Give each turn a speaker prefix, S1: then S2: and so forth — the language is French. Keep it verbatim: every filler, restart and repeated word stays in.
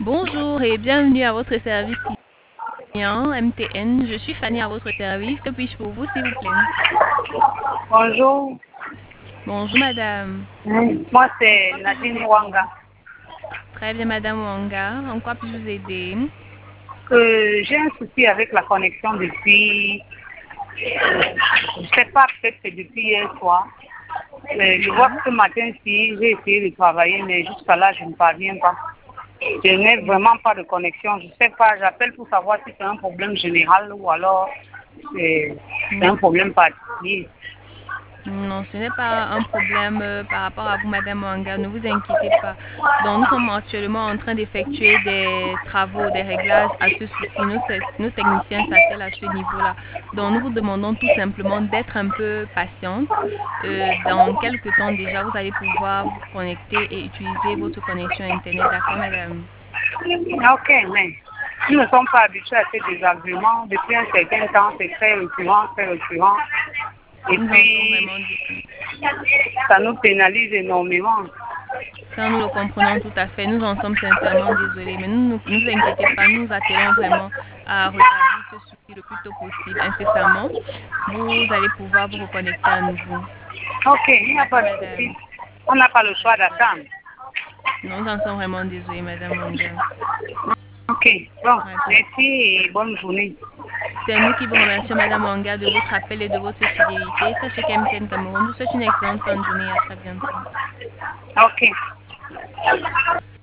S1: Bonjour et bienvenue à votre service client M T N. Je suis Fanny à votre service. Que puis-je pour vous, s'il vous plaît?
S2: Bonjour.
S1: Bonjour, madame.
S2: Mm. Moi, c'est Nadine Wanga.
S1: Très bien, madame Wanga. En quoi puis-je vous aider?
S2: Euh, J'ai un souci avec la connexion depuis, euh, je ne sais pas, peut-être que depuis hier soir. Mais je vois que ce matin-ci, j'ai essayé de travailler, mais jusqu'à là, je ne parviens pas. Je n'ai vraiment pas de connexion. Je ne sais pas, j'appelle pour savoir si c'est un problème général ou alors c'est un problème particulier.
S1: Non, ce n'est pas un problème euh, par rapport à vous, madame Wanga. Ne vous inquiétez pas. Donc, nous sommes actuellement en train d'effectuer des travaux, des réglages à ce souci. Nos, nos techniciens s'attellent à ce niveau-là. Donc, nous vous demandons tout simplement d'être un peu patiente. Euh, dans quelques temps déjà, vous allez pouvoir vous connecter et utiliser votre connexion Internet. D'accord, madame?
S2: Ok, mais nous ne sommes pas habitués à ces désagréments. Depuis un certain temps, c'est très récurrent, très récurrent. Et
S1: Nous en sommes
S2: puis,
S1: vraiment désolés.
S2: ça nous pénalise énormément.
S1: Ça, nous le comprenons tout à fait. Nous en sommes sincèrement désolés. Mais ne nous, nous inquiétez pas, nous attelons vraiment à rétablir ce souci le plus tôt possible, incessamment. Vous allez pouvoir vous reconnecter à nouveau.
S2: Ok, il n'y a pas
S1: D'accord,
S2: de
S1: madame?
S2: souci. On n'a pas le choix d'attendre.
S1: Nous en sommes vraiment désolés, madame Wanga.
S2: Ok, bon,
S1: Ouais,
S2: merci et bonne journée.
S1: c'est nous qui vous remercions, madame Wanga, de votre appel et de votre fidélité. Sachez qu'M T N Cameroun vous souhaite une excellente fin de journée et à très bientôt.
S2: Ok.